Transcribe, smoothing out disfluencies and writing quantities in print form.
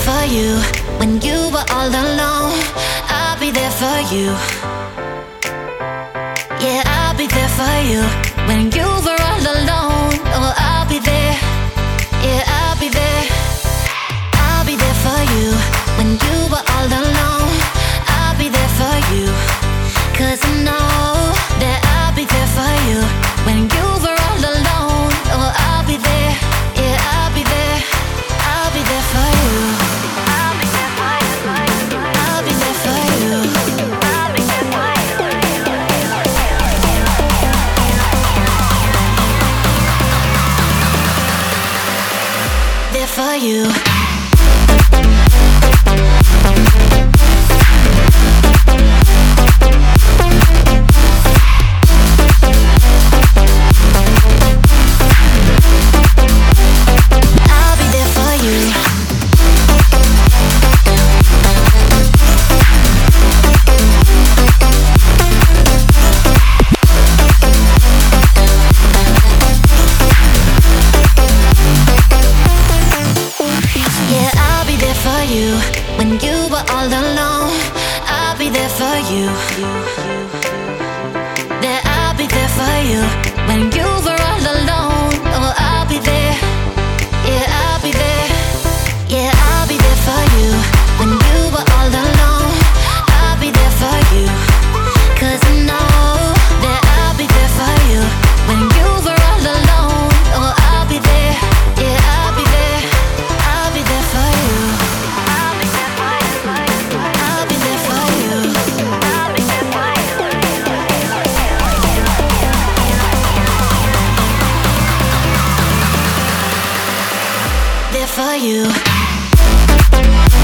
for you when you were all alone. I'll be there for you. Yeah, I'll be there for you when you were all alone. Oh, I'll be there. Yeah, I'll be there. I'll be there for you when you were all alone. I'll be there for you, 'cause I know that I'll be there for you when you were all alone. Oh, I'll be there. Yeah, I'll be there. I'll be there for you. I'll be there for you. I'll be there for you. I'll be there for you. There for you. When you were all alone, I'll be there for you. That I'll be there for you when you were all alone. Oh, I'll be there. Yeah, I'll be there. Yeah, I'll be there for you when you were all alone. I'll be there for you, 'cause I know that I'll be there for you when you were all alone. Oh, I'll be there. Yeah, I'll be there. I'll be there for you. For you.